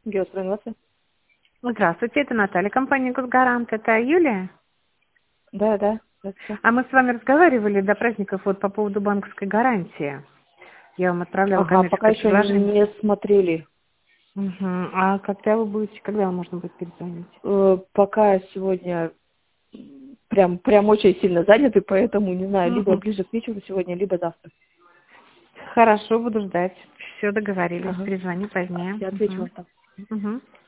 Геостройинвестор. Здравствуйте, это Наталья, компания «Госгарант». Это Юлия? Да. А мы с вами разговаривали до праздников вот по поводу банковской гарантии. Я вам отправляла Ага, пока коммерческое еще предложение. не смотрели. Угу. А когда вам можно будет перезвонить? Пока сегодня прям очень сильно заняты, поэтому, не знаю, либо Угу. ближе к вечеру сегодня, либо завтра. Хорошо, буду ждать. Все, договорились. Ага. Перезвоню позднее. Я отвечу вам там. Угу.